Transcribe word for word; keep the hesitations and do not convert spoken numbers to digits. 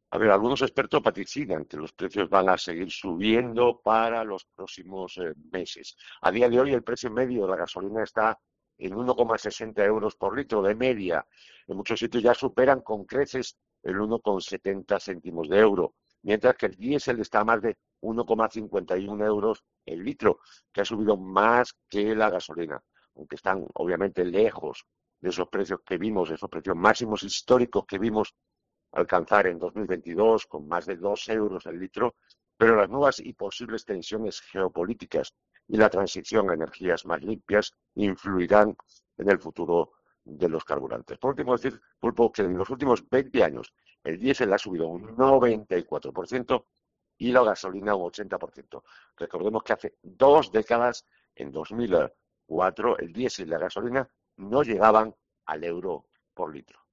A ver, algunos expertos vaticinan que los precios van a seguir subiendo para los próximos eh, meses. A día de hoy el precio medio de la gasolina está en uno coma sesenta euros por litro de media. En muchos sitios ya superan con creces el uno coma setenta céntimos de euro, mientras que el diésel está a más de uno coma cincuenta y uno euros el litro, que ha subido más que la gasolina, aunque están obviamente lejos de esos precios que vimos, de esos precios máximos históricos que vimos alcanzar en dos mil veintidós con más de dos euros el litro, pero las nuevas y posibles tensiones geopolíticas y la transición a energías más limpias influirán en el futuro de los carburantes. Por último, decir, Pulpo, que en los últimos veinte años el diésel ha subido un noventa y cuatro por ciento y la gasolina un ochenta por ciento. Recordemos que hace dos décadas, en dos mil cuatro, el diésel y la gasolina no llegaban al euro por litro.